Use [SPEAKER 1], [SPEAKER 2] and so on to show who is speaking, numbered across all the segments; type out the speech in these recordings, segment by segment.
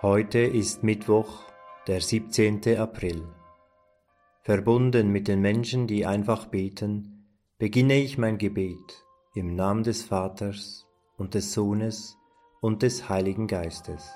[SPEAKER 1] Heute ist Mittwoch, der 17. April. Verbunden mit den Menschen, die einfach beten, beginne ich mein Gebet im Namen des Vaters und des Sohnes und des Heiligen Geistes.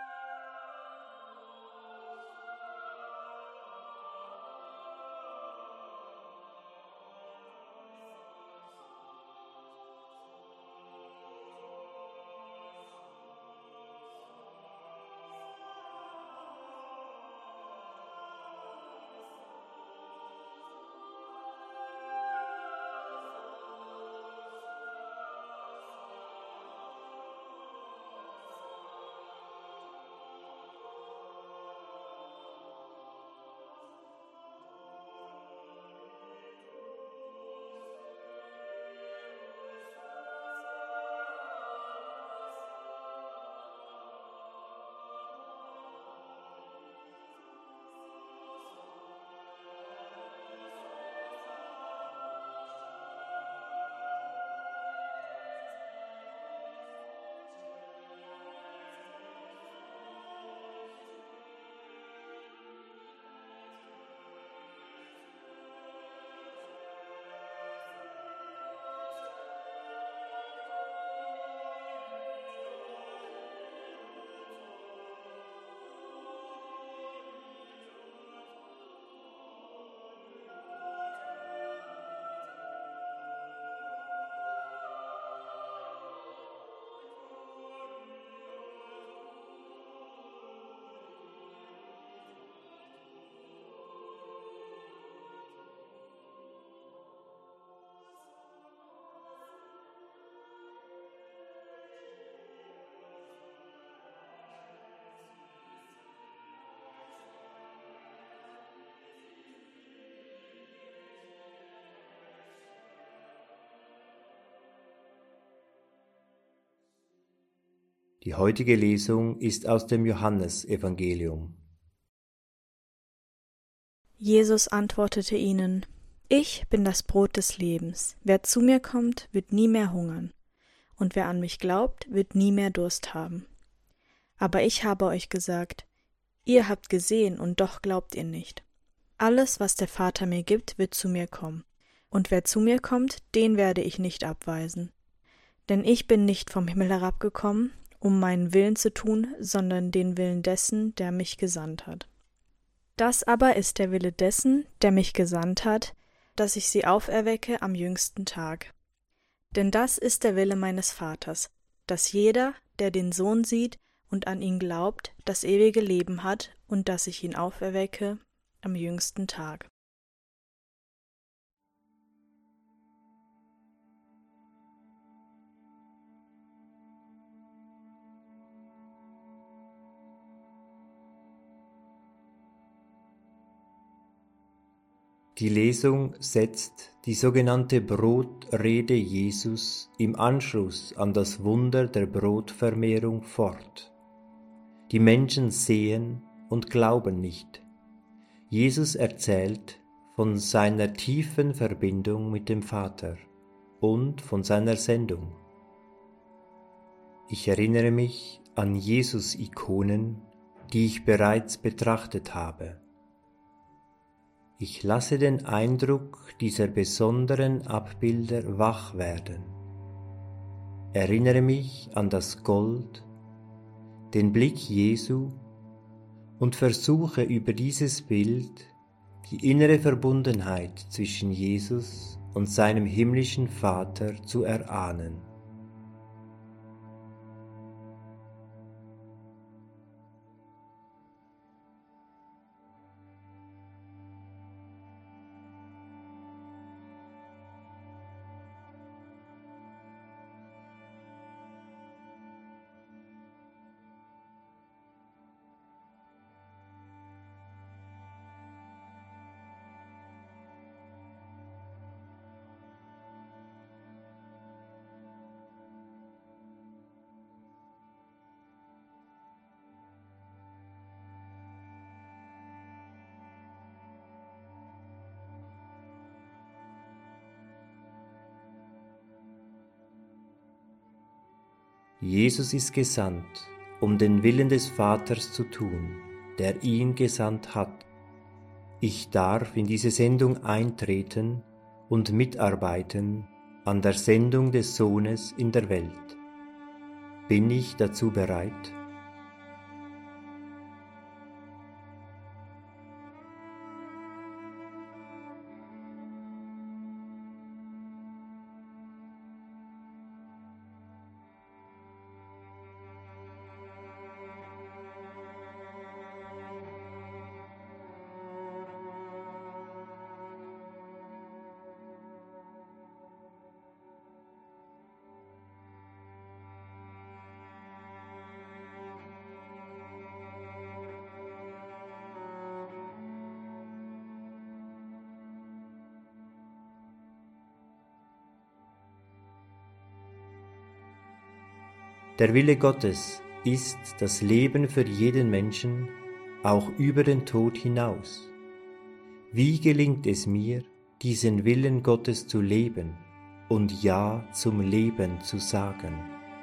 [SPEAKER 1] Die heutige Lesung ist aus dem Johannesevangelium.
[SPEAKER 2] Jesus antwortete ihnen: Ich bin das Brot des Lebens. Wer zu mir kommt, wird nie mehr hungern, und wer an mich glaubt, wird nie mehr Durst haben. Aber ich habe euch gesagt, ihr habt gesehen und doch glaubt ihr nicht. Alles, was der Vater mir gibt, wird zu mir kommen, und wer zu mir kommt, den werde ich nicht abweisen. Denn ich bin nicht vom Himmel herabgekommen, um meinen Willen zu tun, sondern den Willen dessen, der mich gesandt hat. Das aber ist der Wille dessen, der mich gesandt hat, dass ich sie auferwecke am jüngsten Tag. Denn das ist der Wille meines Vaters, dass jeder, der den Sohn sieht und an ihn glaubt, das ewige Leben hat und dass ich ihn auferwecke am jüngsten Tag.
[SPEAKER 1] Die Lesung setzt die sogenannte Brotrede Jesus im Anschluss an das Wunder der Brotvermehrung fort. Die Menschen sehen und glauben nicht. Jesus erzählt von seiner tiefen Verbindung mit dem Vater und von seiner Sendung. Ich erinnere mich an Jesus-Ikonen, die ich bereits betrachtet habe. Ich lasse den Eindruck dieser besonderen Abbilder wach werden. Erinnere mich an das Gold, den Blick Jesu und versuche über dieses Bild die innere Verbundenheit zwischen Jesus und seinem himmlischen Vater zu erahnen. Jesus ist gesandt, um den Willen des Vaters zu tun, der ihn gesandt hat. Ich darf in diese Sendung eintreten und mitarbeiten an der Sendung des Sohnes in der Welt. Bin ich dazu bereit? Der Wille Gottes ist das Leben für jeden Menschen, auch über den Tod hinaus. Wie gelingt es mir, diesen Willen Gottes zu leben und Ja zum Leben zu sagen?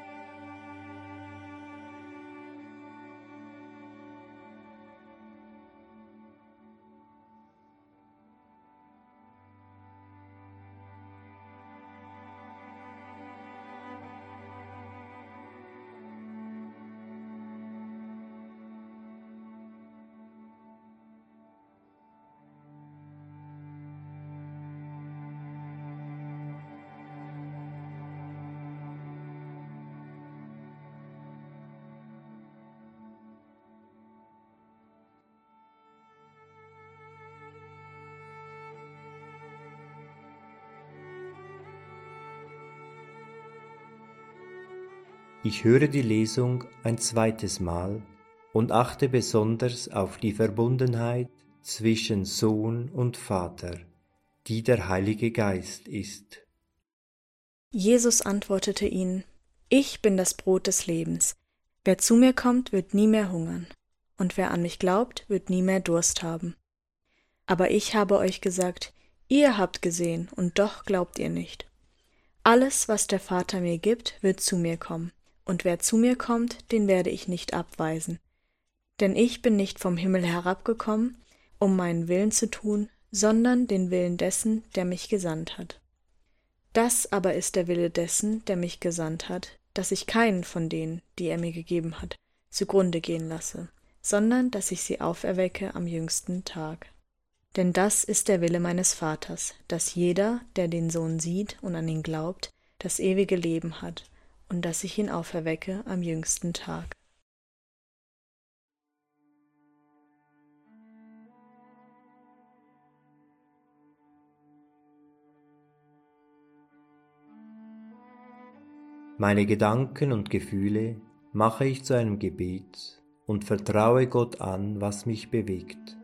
[SPEAKER 1] Ich höre die Lesung ein zweites Mal und achte besonders auf die Verbundenheit zwischen Sohn und Vater, die der Heilige Geist ist.
[SPEAKER 2] Jesus antwortete ihnen: Ich bin das Brot des Lebens. Wer zu mir kommt, wird nie mehr hungern, und wer an mich glaubt, wird nie mehr Durst haben. Aber ich habe euch gesagt, ihr habt gesehen, und doch glaubt ihr nicht. Alles, was der Vater mir gibt, wird zu mir kommen, und wer zu mir kommt, den werde ich nicht abweisen. Denn ich bin nicht vom Himmel herabgekommen, um meinen Willen zu tun, sondern den Willen dessen, der mich gesandt hat. Das aber ist der Wille dessen, der mich gesandt hat, dass ich keinen von denen, die er mir gegeben hat, zugrunde gehen lasse, sondern dass ich sie auferwecke am jüngsten Tag. Denn das ist der Wille meines Vaters, dass jeder, der den Sohn sieht und an ihn glaubt, das ewige Leben hat, und dass ich ihn auferwecke am jüngsten Tag.
[SPEAKER 1] Meine Gedanken und Gefühle mache ich zu einem Gebet und vertraue Gott an, was mich bewegt.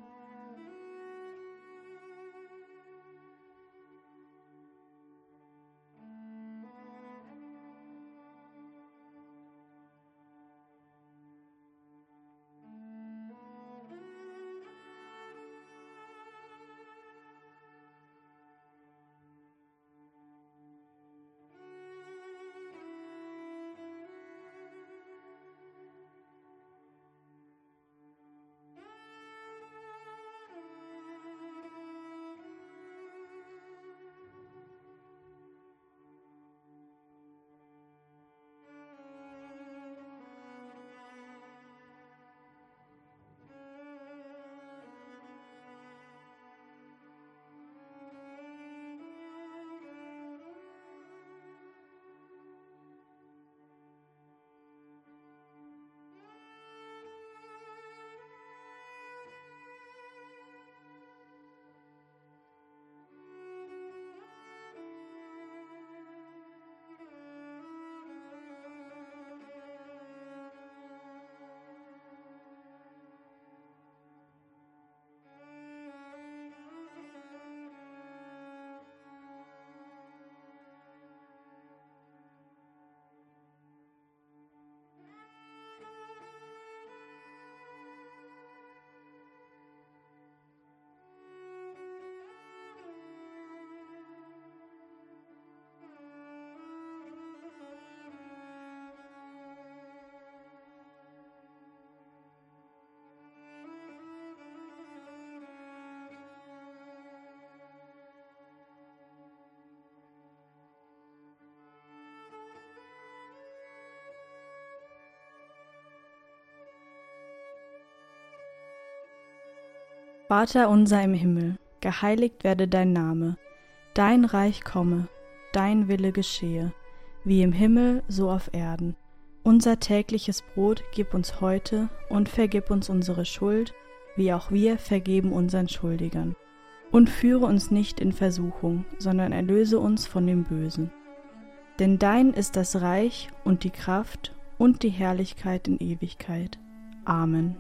[SPEAKER 2] Vater unser im Himmel, geheiligt werde dein Name, dein Reich komme, dein Wille geschehe, wie im Himmel, so auf Erden. Unser tägliches Brot gib uns heute und vergib uns unsere Schuld, wie auch wir vergeben unseren Schuldigern. Und führe uns nicht in Versuchung, sondern erlöse uns von dem Bösen. Denn dein ist das Reich und die Kraft und die Herrlichkeit in Ewigkeit. Amen.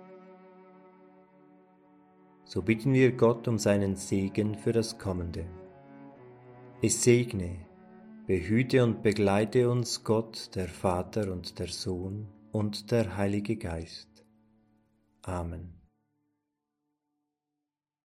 [SPEAKER 1] So bitten wir Gott um seinen Segen für das Kommende. Es segne, behüte und begleite uns Gott, der Vater und der Sohn und der Heilige Geist. Amen.